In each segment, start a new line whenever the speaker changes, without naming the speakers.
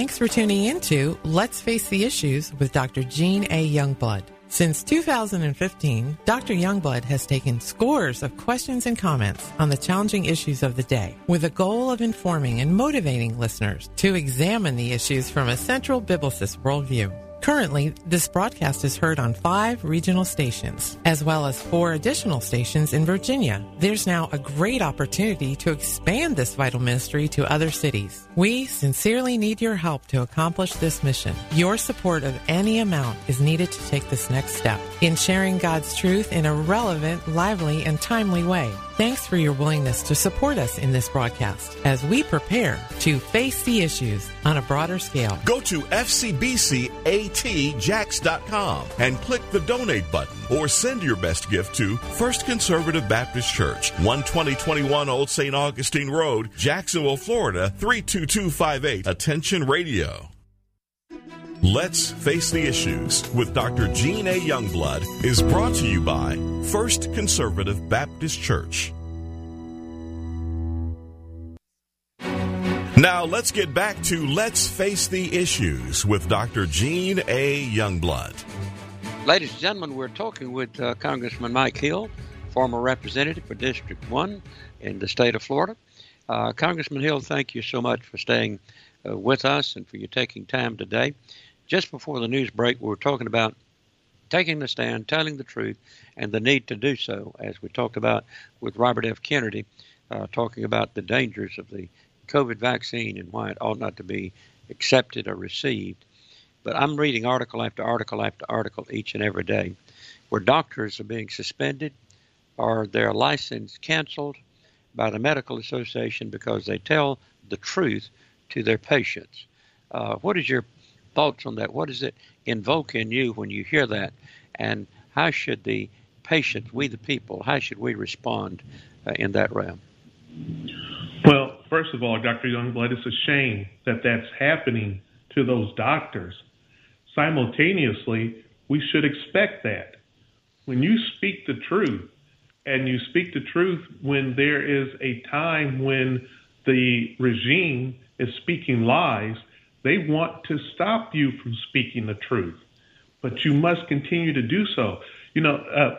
Thanks for tuning in to Let's Face the Issues with Dr. Gene A. Youngblood. Since 2015, Dr. Youngblood has taken scores of questions and comments on the challenging issues of the day with a goal of informing and motivating listeners to examine the issues from a central biblicist worldview. Currently, this broadcast is heard on 5 regional stations, as well as 4 additional stations in Virginia. There's now a great opportunity to expand this vital ministry to other cities. We sincerely need your help to accomplish this mission. Your support of any amount is needed to take this next step in sharing God's truth in a relevant, lively, and timely way. Thanks for your willingness to support us in this broadcast as we prepare to face the issues on a broader scale.
Go to fcbcatjax.com and click the donate button or send your best gift to First Conservative Baptist Church, 12021 Old St. Augustine Road, Jacksonville, Florida, 32258. Attention Radio. Let's Face the Issues with Dr. Gene A. Youngblood is brought to you by First Conservative Baptist Church. Now let's get back to Let's Face the Issues with Dr. Gene A. Youngblood.
Ladies and gentlemen, we're talking with Congressman Mike Hill, former representative for District 1 in the state of Florida. Congressman Hill, thank you so much for staying with us and for you taking time today. Just before the news break, we were talking about taking the stand, telling the truth, and the need to do so, as we talked about with Robert F. Kennedy, talking about the dangers of the COVID vaccine and why it ought not to be accepted or received. But I'm reading article after article after article each and every day where doctors are being suspended or their license canceled by the medical association because they tell the truth to their patients. What is your thoughts on that? What does it invoke in you when you hear that? And how should the patients, we the people, how should we respond in that realm?
Well, first of all, Dr. Youngblood, it's a shame that that's happening to those doctors. Simultaneously, we should expect that. When you speak the truth, and you speak the truth when there is a time when the regime is speaking lies, they want to stop you from speaking the truth, but you must continue to do so. You know,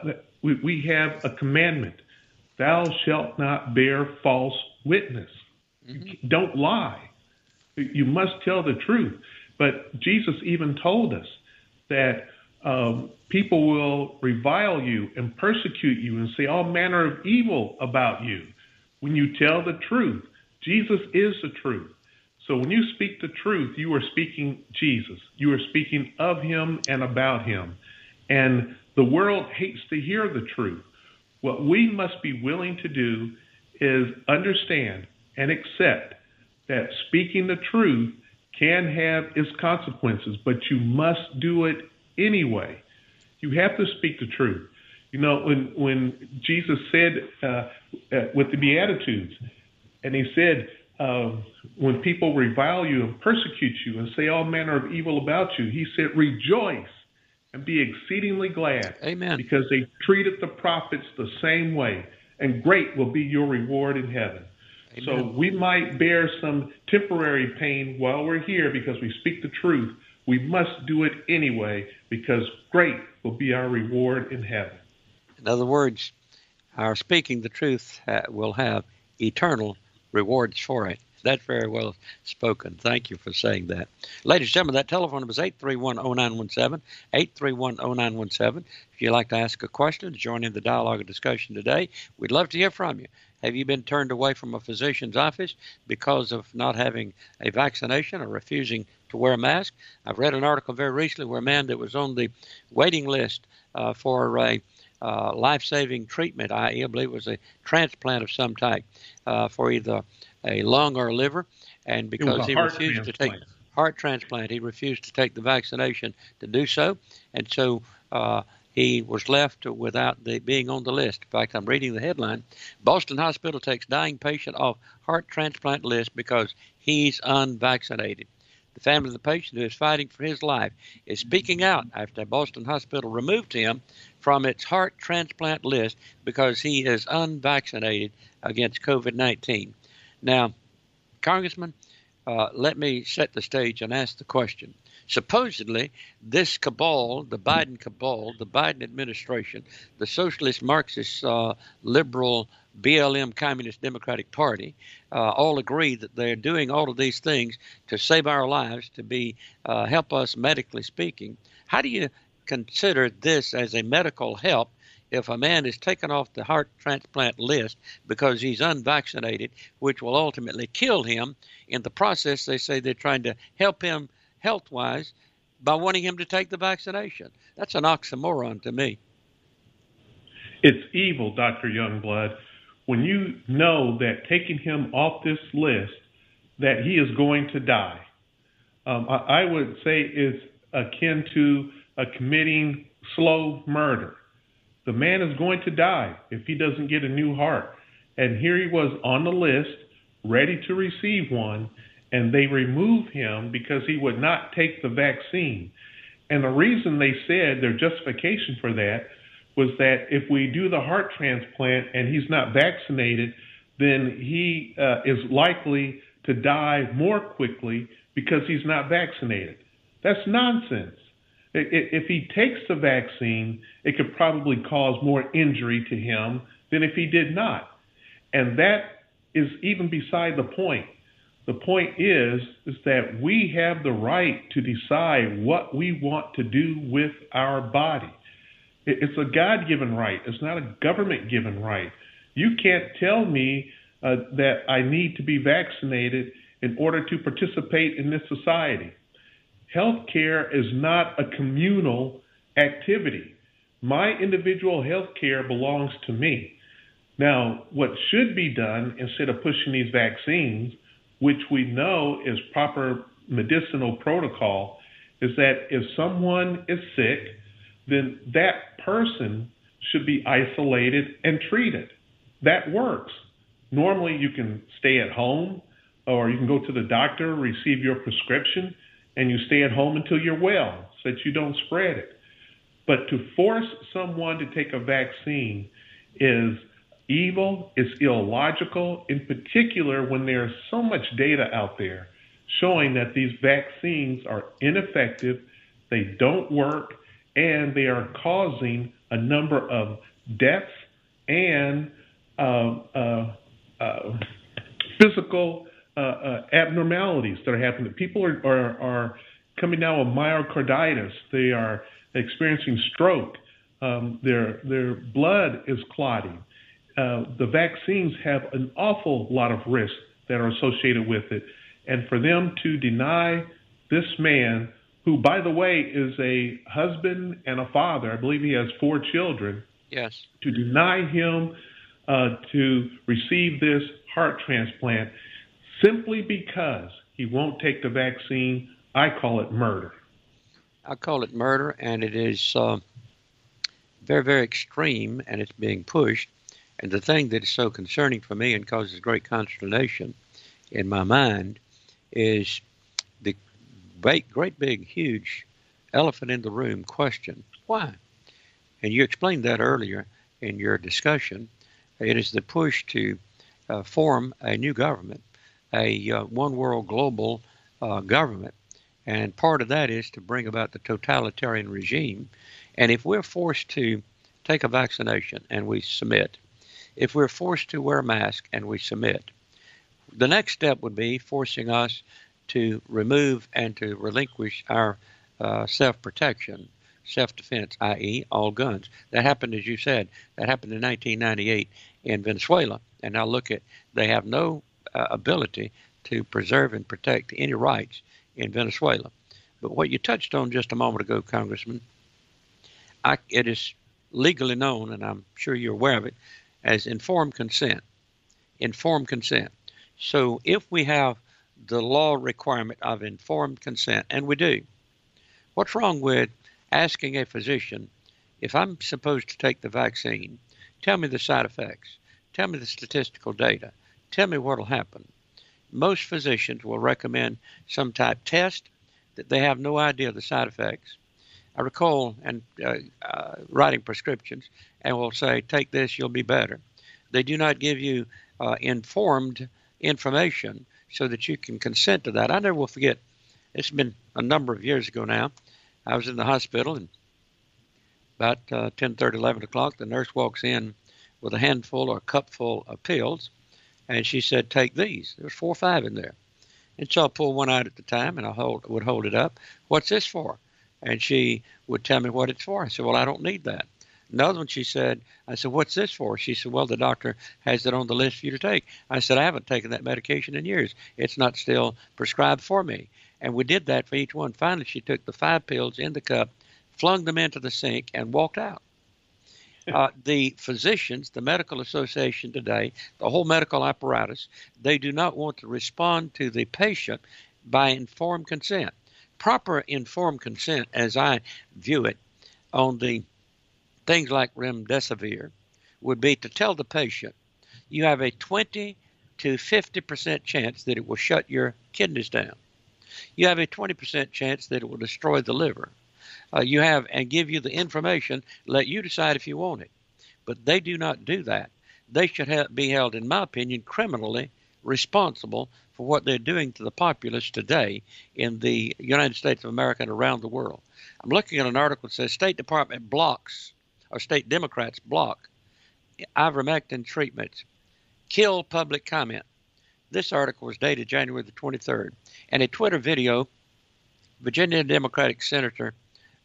we have a commandment: thou shalt not bear false witness. Mm-hmm. Don't lie. You must tell the truth. But Jesus even told us that people will revile you and persecute you and say all manner of evil about you when you tell the truth. Jesus is the truth. So when you speak the truth, you are speaking Jesus. You are speaking of him and about him. And the world hates to hear the truth. What we must be willing to do is understand and accept that speaking the truth can have its consequences, but you must do it anyway. You have to speak the truth. You know, when Jesus said with the Beatitudes, and he said, when people revile you and persecute you and say all manner of evil about you, he said, rejoice and be exceedingly glad.
Amen.
Because they treated the prophets the same way, and great will be your reward in heaven. Amen. So we might bear some temporary pain while we're here because we speak the truth. We must do it anyway because great will be our reward in heaven.
In other words, our speaking the truth will have eternal rewards for it. That's very well spoken. Thank you for saying that. Ladies and gentlemen, that telephone number is 831-0917, 831-0917. If you'd like to ask a question, join in the dialogue and discussion today, we'd love to hear from you. Have you been turned away from a physician's office because of not having a vaccination or refusing to wear a mask? I've read an article very recently where a man that was on the waiting list for a life-saving treatment, i.e., I believe it was a transplant of some type for either a lung or a liver, and because he refused to take heart transplant, he refused to take the vaccination to do so, and so he was left without being on the list. In fact, I'm reading the headline: Boston Hospital takes dying patient off heart transplant list because he's unvaccinated. The family of the patient, who is fighting for his life, is speaking out after Boston Hospital removed him from its heart transplant list because he is unvaccinated against COVID-19. Now, Congressman, let me set the stage and ask the question. Supposedly, this cabal, the Biden cabal, the Biden administration, the socialist, Marxist, liberal, BLM, Communist Democratic Party, all agree that they're doing all of these things to save our lives, to be help us medically speaking. How do you consider this as a medical help if a man is taken off the heart transplant list because he's unvaccinated, which will ultimately kill him? In the process, they say they're trying to help him health-wise by wanting him to take the vaccination. That's an oxymoron to me.
It's evil, Dr. Youngblood, when you know that taking him off this list, that he is going to die. I would say it's akin to committing slow murder. The man is going to die if he doesn't get a new heart. And here he was on the list, ready to receive one, and they removed him because he would not take the vaccine. And the reason they said their justification for that was that if we do the heart transplant and he's not vaccinated, then he is likely to die more quickly because he's not vaccinated. That's nonsense. If he takes the vaccine, it could probably cause more injury to him than if he did not. And that is even beside the point. The point is that we have the right to decide what we want to do with our body. It's a God-given right. It's not a government-given right. You can't tell me that I need to be vaccinated in order to participate in this society. Healthcare is not a communal activity. My individual healthcare belongs to me. Now, what should be done instead of pushing these vaccines, which we know is proper medicinal protocol, is that if someone is sick, then that person should be isolated and treated. That works. Normally, you can stay at home or you can go to the doctor, receive your prescription, and you stay at home until you're well so that you don't spread it. But to force someone to take a vaccine is evil, it's illogical, in particular when there's so much data out there showing that these vaccines are ineffective, they don't work, and they are causing a number of deaths and physical abnormalities that are happening. People are coming down with myocarditis. They are experiencing stroke. Their blood is clotting. The vaccines have an awful lot of risks that are associated with it. And for them to deny this man, who, by the way, is a husband and a father, I believe he has 4 children,
yes,
to deny him to receive this heart transplant simply because he won't take the vaccine, I call it murder.
I call it murder, and it is very, very extreme, and it's being pushed. And the thing that is so concerning for me and causes great consternation in my mind is the great big, huge elephant in the room question. Why? And you explained that earlier in your discussion. It is the push to form a new government, a one world global government. And part of that is to bring about the totalitarian regime. And if we're forced to take a vaccination and we submit, if we're forced to wear a mask and we submit, the next step would be forcing us to remove and to relinquish our self-protection, self-defense, i.e. all guns. That happened, as you said, that happened in 1998 in Venezuela. And now look at, they have no ability to preserve and protect any rights in Venezuela. But what you touched on just a moment ago, Congressman, it is legally known, and I'm sure you're aware of it, as informed consent. Informed consent. So if we have the law requirement of informed consent, and we do, what's wrong with asking a physician, if I'm supposed to take the vaccine, tell me the side effects, tell me the statistical data, tell me what will happen. Most physicians will recommend some type test that they have no idea of the side effects. I recall writing prescriptions and will say, take this, you'll be better. They do not give you informed information so that you can consent to that. I never will forget. It's been a number of years ago now. I was in the hospital, and about 10:30, 11 o'clock, the nurse walks in with a handful or a cupful of pills, and she said, "Take these." There was 4 or 5 in there. And so I pulled one out at the time, and I would hold it up. "What's this for?" And she would tell me what it's for. I said, "Well, I don't need that." Another one, I said, "What's this for?" She said, "Well, the doctor has it on the list for you to take." I said, "I haven't taken that medication in years. It's not still prescribed for me." And we did that for each one. Finally, she took the 5 pills in the cup, flung them into the sink, and walked out. The physicians, the medical association today, the whole medical apparatus, they do not want to respond to the patient by informed consent. Proper informed consent, as I view it, on the things like remdesivir, would be to tell the patient, you have a 20 to 50% chance that it will shut your kidneys down. You have a 20% chance that it will destroy the liver. You have, and give you the information, let you decide if you want it. But they do not do that. They should be held, in my opinion, criminally responsible for what they're doing to the populace today in the United States of America and around the world. I'm looking at an article that says State Department blocks, or state Democrats block, ivermectin treatments, kill public comment. This article was dated January the 23rd. And a Twitter video, Virginia Democratic Senator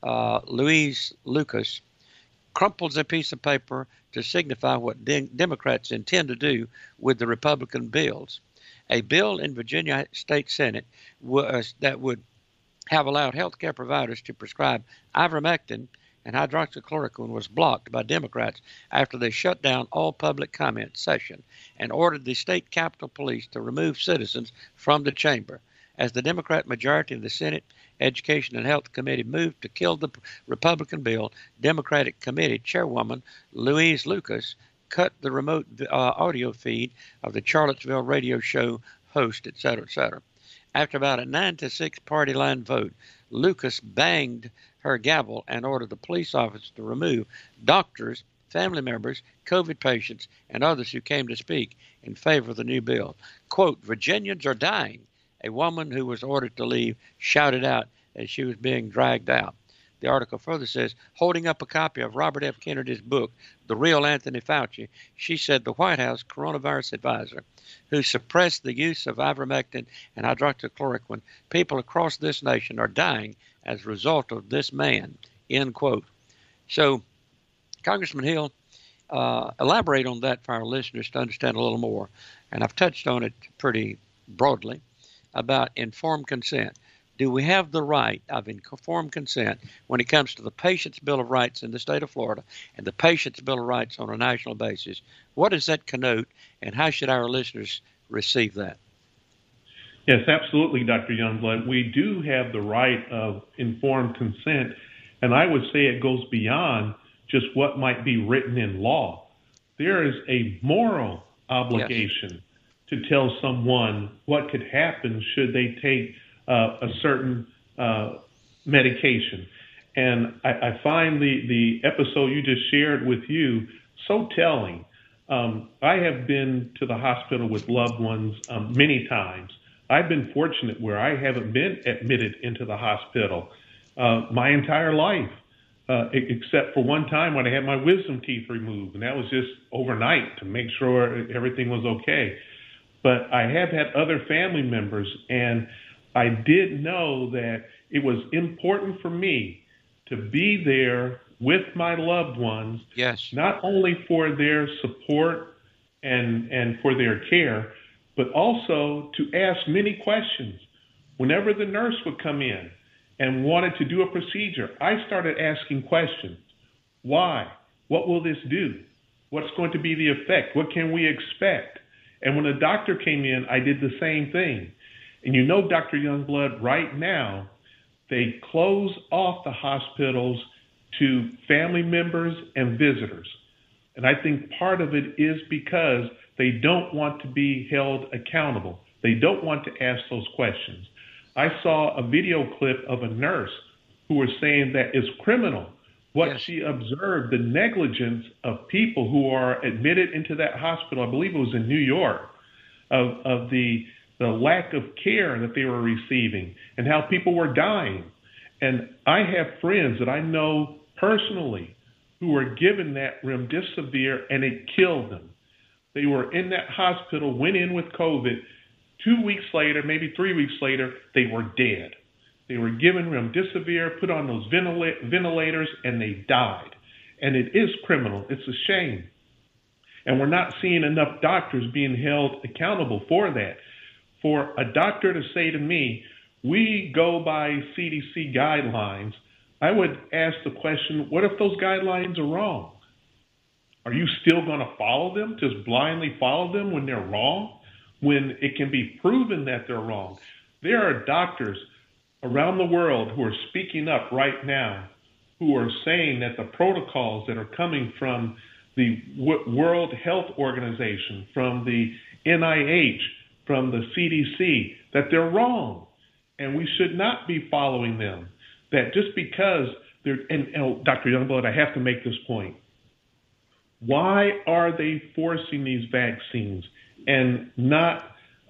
Louise Lucas crumples a piece of paper to signify what Democrats intend to do with the Republican bills. A bill in Virginia State Senate that would have allowed healthcare providers to prescribe ivermectin and hydroxychloroquine was blocked by Democrats after they shut down all public comment session and ordered the state Capitol Police to remove citizens from the chamber. As the Democrat majority of the Senate Education and Health Committee moved to kill the Republican bill, Democratic Committee Chairwoman Louise Lucas cut the remote audio feed of the Charlottesville radio show host, etc., etc. After about a 9-6 party line vote, Lucas banged her gavel and ordered the police officer to remove doctors, family members, COVID patients, and others who came to speak in favor of the new bill. Quote, "Virginians are dying," a woman who was ordered to leave shouted out as she was being dragged out. The article further says, holding up a copy of Robert F. Kennedy's book, The Real Anthony Fauci, she said the White House coronavirus advisor, who suppressed the use of ivermectin and hydroxychloroquine, people across this nation are dying as a result of this man, end quote. So, Congressman Hill, elaborate on that for our listeners to understand a little more. And I've touched on it pretty broadly about informed consent. Do we have the right of informed consent when it comes to the Patient's Bill of Rights in the state of Florida and the Patient's Bill of Rights on a national basis? What does that connote, and how should our listeners receive that?
Yes, absolutely, Dr. Youngblood. We do have the right of informed consent, and I would say it goes beyond just what might be written in law. There is a moral obligation to tell someone what could happen should they take a certain medication. And I find the episode you just shared with you so telling. I have been to the hospital with loved ones many times. I've been fortunate where I haven't been admitted into the hospital my entire life, except for one time when I had my wisdom teeth removed, and that was just overnight to make sure everything was okay. But I have had other family members, and I did know that it was important for me to be there with my loved ones, not only for their support and for their care, but also to ask many questions. Whenever the nurse would come in and wanted to do a procedure, I started asking questions. Why? What will this do? What's going to be the effect? What can we expect? And when a doctor came in, I did the same thing. And you know, Dr. Youngblood, right now, they close off the hospitals to family members and visitors. And I think part of it is because they don't want to be held accountable. They don't want to ask those questions. I saw a video clip of a nurse who was saying that it's criminal what she observed, the negligence of people who are admitted into that hospital. I believe it was in New York, of the the lack of care that they were receiving, and how people were dying. And I have friends that I know personally who were given that remdesivir, and it killed them. They were in that hospital, went in with COVID. 2 weeks later, maybe 3 weeks later, they were dead. They were given remdesivir, put on those ventilators, and they died. And it is criminal. It's a shame. And we're not seeing enough doctors being held accountable for that. For a doctor to say to me, we go by CDC guidelines, I would ask the question, what if those guidelines are wrong? Are you still going to follow them, just blindly follow them when they're wrong, when it can be proven that they're wrong? There are doctors around the world who are speaking up right now, who are saying that the protocols that are coming from the World Health Organization, from the NIH, from the CDC, that they're wrong, and we should not be following them. That just because they're, and Dr. Youngblood, I have to make this point. Why are they forcing these vaccines and not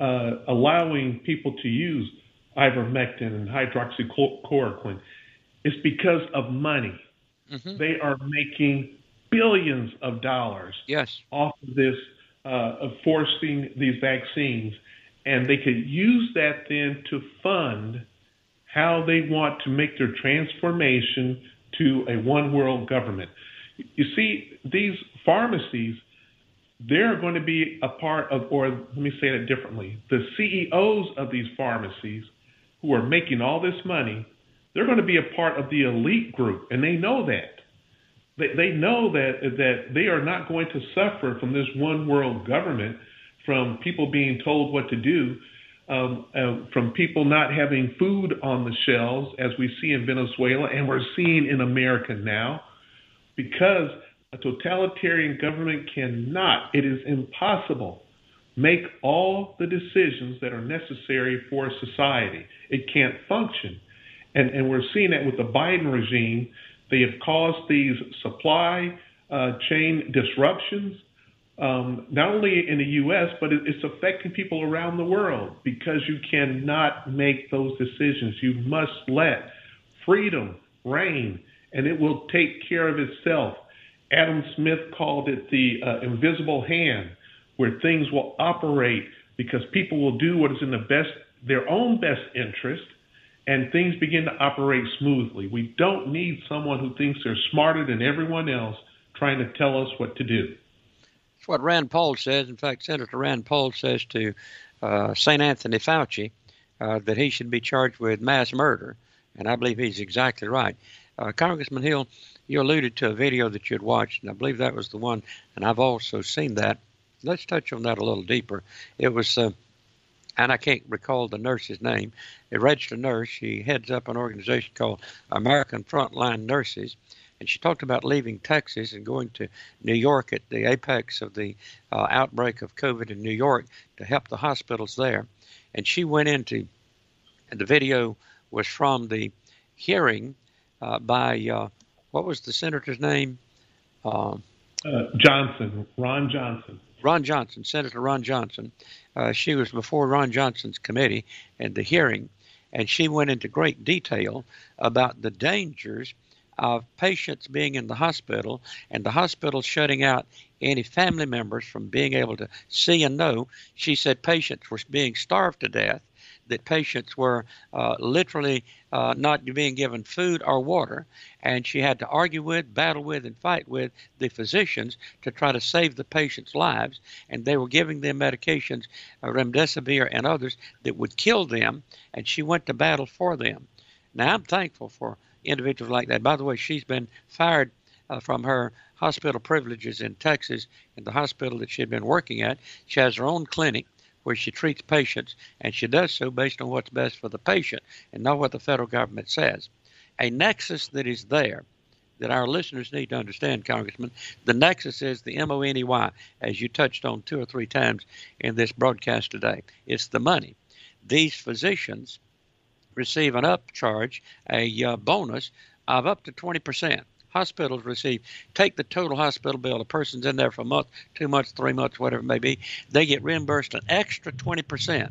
allowing people to use ivermectin and hydroxychloroquine? It's because of money. Mm-hmm. They are making billions of dollars off of this, of forcing these vaccines. And they could use that then to fund how they want to make their transformation to a one world government. You see, these pharmacies, they're going to be a part of, or let me say it differently, the CEOs of these pharmacies who are making all this money, they're going to be a part of the elite group, and they know that. They know that they are not going to suffer from this one world government, from people being told what to do, from people not having food on the shelves, as we see in Venezuela and we're seeing in America now, because a totalitarian government cannot, it is impossible, make all the decisions that are necessary for society. It can't function. And we're seeing that with the Biden regime. They have caused these supply chain disruptions, not only in the U.S., but it's affecting people around the world, because you cannot make those decisions. You must let freedom reign, and it will take care of itself. Adam Smith called it the invisible hand, where things will operate because people will do what is in their own best interest, and things begin to operate smoothly. We don't need someone who thinks they're smarter than everyone else trying to tell us what to do.
That's what Rand Paul says. In fact, Senator Rand Paul says to St. Anthony Fauci that he should be charged with mass murder, and I believe he's exactly right. Congressman Hill, you alluded to a video that you had watched, and I believe that was the one, and I've also seen that. Let's touch on that a little deeper. It was, and I can't recall the nurse's name, a registered nurse. She heads up an organization called American Frontline Nurses, and she talked about leaving Texas and going to New York at the apex of the outbreak of COVID in New York to help the hospitals there. And she went into, and the video was from the hearing by, what was the senator's name?
Johnson, Ron Johnson.
Ron Johnson, Senator Ron Johnson. She was before Ron Johnson's committee in the hearing, and she went into great detail about the dangers of patients being in the hospital and the hospital shutting out any family members from being able to see and know. She said patients were being starved to death, that patients were literally not being given food or water, and she had to argue with, battle with, and fight with the physicians to try to save the patients' lives, and they were giving them medications, remdesivir and others, that would kill them, and she went to battle for them. Now, I'm thankful for individuals like that. By the way, she's been fired from her hospital privileges in Texas, in the hospital that she had been working at. She has her own clinic where she treats patients, and she does so based on what's best for the patient and not what the federal government says. A nexus that is there that our listeners need to understand, Congressman, the nexus is the MONEY, as you touched on 2 or 3 times in this broadcast today. It's the money. These physicians receive an upcharge, a bonus of up to 20%. Hospitals receive, take the total hospital bill, a person's in there for a month, 2 months, 3 months, whatever it may be, they get reimbursed an extra 20%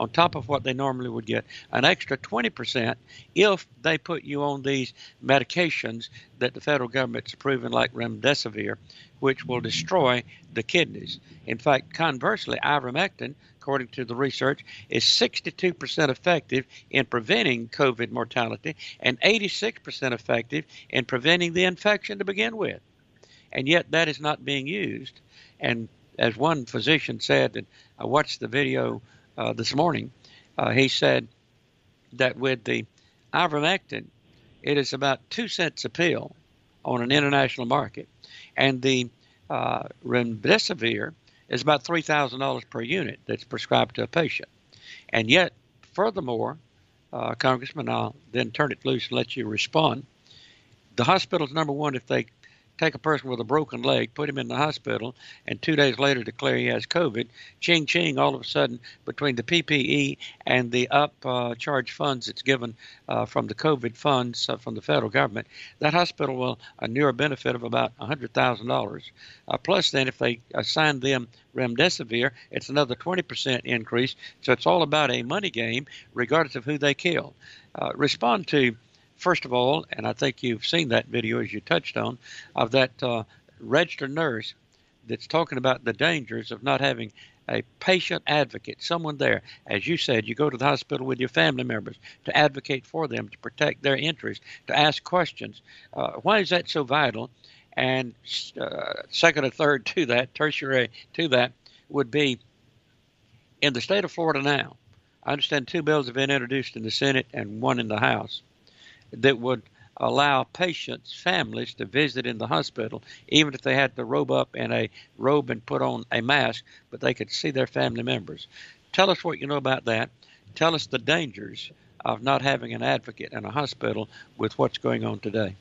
on top of what they normally would get, an extra 20% if they put you on these medications that the federal government's approving, like remdesivir, which will destroy the kidneys. In fact, conversely, ivermectin, according to the research, is 62% effective in preventing COVID mortality and 86% effective in preventing the infection to begin with. And yet that is not being used. And as one physician said, and I watched the video this morning, he said that with the ivermectin, it is about 2 cents a pill on an international market. And the remdesivir is about $3,000 per unit that's prescribed to a patient. And yet, furthermore, Congressman, I'll then turn it loose and let you respond. The hospital's number one if they take a person with a broken leg, put him in the hospital, and 2 days later declare he has COVID, ching, all of a sudden, between the PPE and the upcharge funds it's given from the COVID funds from the federal government, that hospital will inure a benefit of about $100,000. Plus, then, if they assign them remdesivir, it's another 20% increase. So it's all about a money game, regardless of who they kill. Respond to, first of all, and I think you've seen that video as you touched on, of that registered nurse that's talking about the dangers of not having a patient advocate, someone there. As you said, you go to the hospital with your family members to advocate for them, to protect their interests, to ask questions. Why is that so vital? And second or third to that, tertiary to that, would be in the state of Florida now. I understand 2 bills have been introduced in the Senate and 1 in the House that would allow patients' families to visit in the hospital, even if they had to robe up in a robe and put on a mask, but they could see their family members. Tell us what you know about that. Tell us the dangers of not having an advocate in a hospital with what's going on today.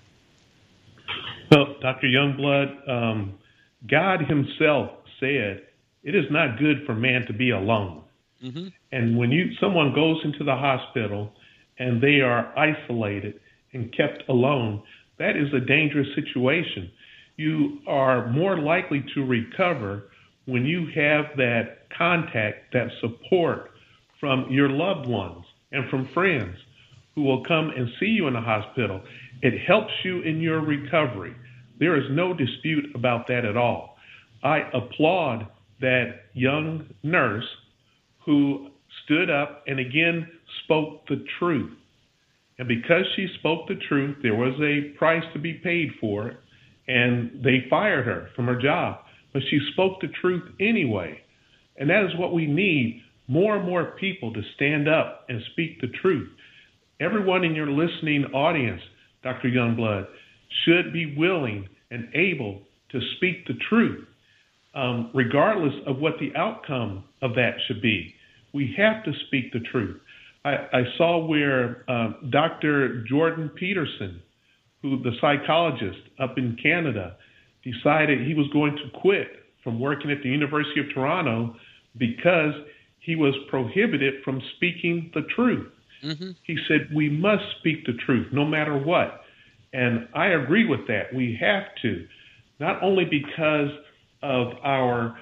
Well, Dr. Youngblood, God himself said, it is not good for man to be alone. Mm-hmm. And when someone goes into the hospital and they are isolated and kept alone, that is a dangerous situation. You are more likely to recover when you have that contact, that support from your loved ones and from friends who will come and see you in the hospital. It helps you in your recovery. There is no dispute about that at all. I applaud that young nurse who stood up and again spoke the truth. And because she spoke the truth, there was a price to be paid for it, and they fired her from her job. But she spoke the truth anyway. And that is what we need, more and more people to stand up and speak the truth. Everyone in your listening audience, Dr. Youngblood, should be willing and able to speak the truth, regardless of what the outcome of that should be. We have to speak the truth. I saw where Dr. Jordan Peterson, the psychologist up in Canada, decided he was going to quit from working at the University of Toronto because he was prohibited from speaking the truth. Mm-hmm. He said, we must speak the truth no matter what. And I agree with that. We have to, not only because of our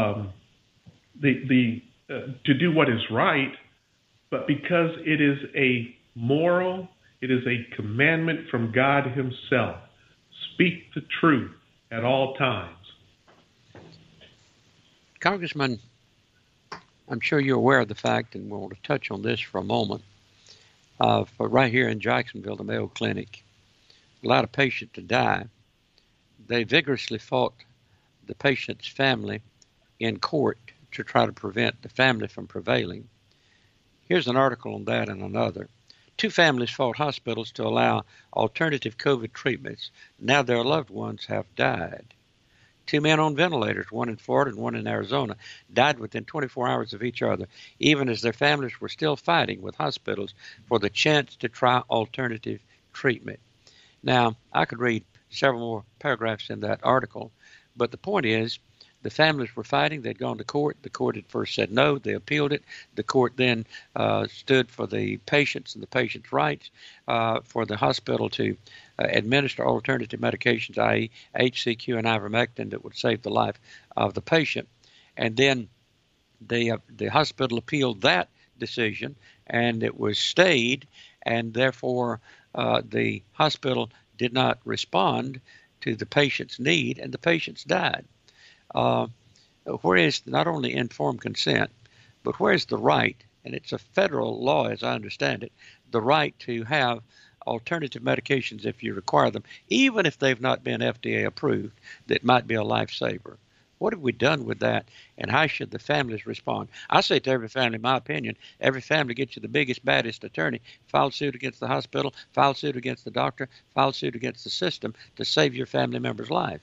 to do what is right, but because it is a moral, it is a commandment from God himself. Speak the truth at all times.
Congressman, I'm sure you're aware of the fact, and we'll touch on this for a moment, for right here in Jacksonville, the Mayo Clinic, a lot of patients to die. They vigorously fought the patient's family in court to try to prevent the family from prevailing. Here's an article on that and another. 2 families fought hospitals to allow alternative COVID treatments. Now their loved ones have died. 2 men on ventilators, one in Florida and one in Arizona, died within 24 hours of each other, even as their families were still fighting with hospitals for the chance to try alternative treatment. Now, I could read several more paragraphs in that article, but the point is, the families were fighting. They'd gone to court. The court had first said no. They appealed it. The court then stood for the patients and the patients' rights, for the hospital to administer alternative medications, i.e. HCQ and ivermectin, that would save the life of the patient. And then the hospital appealed that decision, and it was stayed, and therefore the hospital did not respond to the patient's need, and the patients died. Where is not only informed consent, but where is the right, and it's a federal law as I understand it, the right to have alternative medications if you require them, even if they've not been FDA approved, that might be a lifesaver. What have we done with that, and how should the families respond? I say to every family, in my opinion, every family gets you the biggest, baddest attorney, file suit against the hospital, file suit against the doctor, file suit against the system to save your family member's life.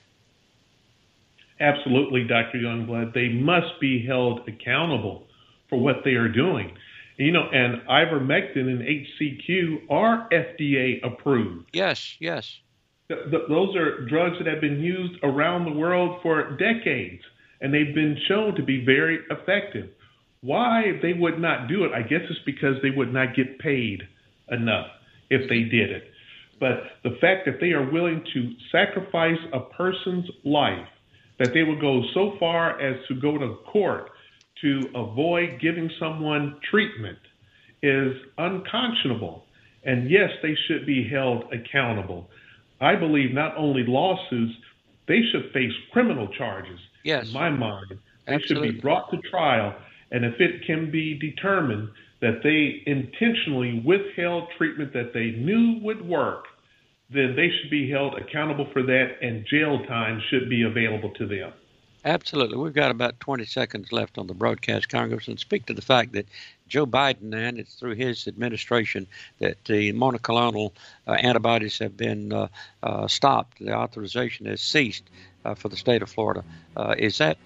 Absolutely, Dr. Youngblood. They must be held accountable for what they are doing. You know, and ivermectin and HCQ are FDA approved.
Yes, yes.
Those are drugs that have been used around the world for decades, and they've been shown to be very effective. Why they would not do it, I guess it's because they would not get paid enough if they did it. But the fact that they are willing to sacrifice a person's life, that they will go so far as to go to court to avoid giving someone treatment, is unconscionable. And yes, they should be held accountable. I believe not only lawsuits, they should face criminal charges.
Yes.
In my mind, they
Absolutely.
should be brought to trial. And if it can be determined that they intentionally withheld treatment that they knew would work, then they should be held accountable for that, and jail time should be available to them.
Absolutely. We've got about 20 seconds left on the broadcast, Congressman. Speak to the fact that Joe Biden, and it's through his administration, that the monoclonal antibodies have been stopped. The authorization has ceased for the state of Florida. Is that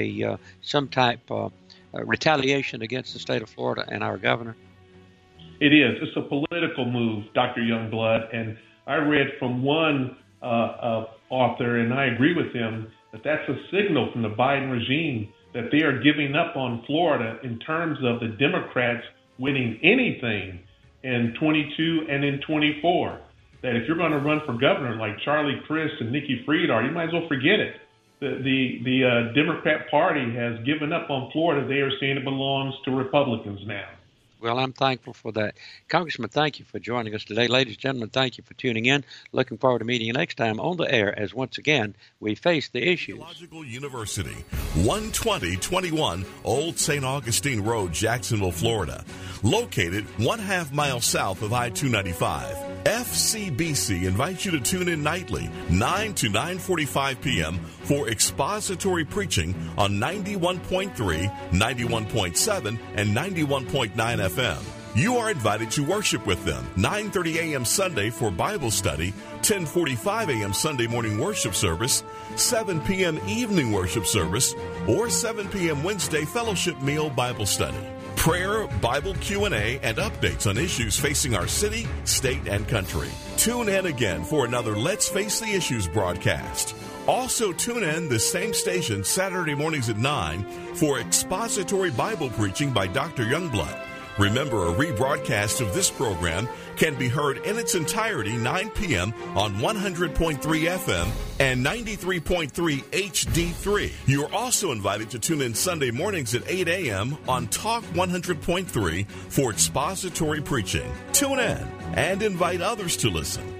some type of retaliation against the state of Florida and our governor?
It is. It's a political move, Dr. Youngblood. And I read from one author, and I agree with him, that that's a signal from the Biden regime that they are giving up on Florida in terms of the Democrats winning anything in 22 and in 24. That if you're going to run for governor like Charlie Crist and Nikki Fried are, you might as well forget it. The Democrat Party has given up on Florida. They are saying it belongs to Republicans now.
Well, I'm thankful for that. Congressman, thank you for joining us today. Ladies and gentlemen, thank you for tuning in. Looking forward to meeting you next time on the air as once again we face the issues.
Theological University, 12021 Old St. Augustine Road, Jacksonville, Florida. Located 1/2 mile south of I-295. FCBC invites you to tune in nightly, 9 to 9:45 p.m. for expository preaching on 91.3, 91.7, and 91.9 FM. You are invited to worship with them, 9:30 a.m. Sunday for Bible study, 10:45 a.m. Sunday morning worship service, 7 p.m. evening worship service, or 7 p.m. Wednesday fellowship meal Bible study. Prayer, Bible Q&A, and updates on issues facing our city, state, and country. Tune in again for another Let's Face the Issues broadcast. Also tune in this same station Saturday mornings at 9 for expository Bible preaching by Dr. Youngblood. Remember, a rebroadcast of this program can be heard in its entirety 9 p.m. on 100.3 FM and 93.3 HD3. You are also invited to tune in Sunday mornings at 8 a.m. on Talk 100.3 for expository preaching. Tune in and invite others to listen.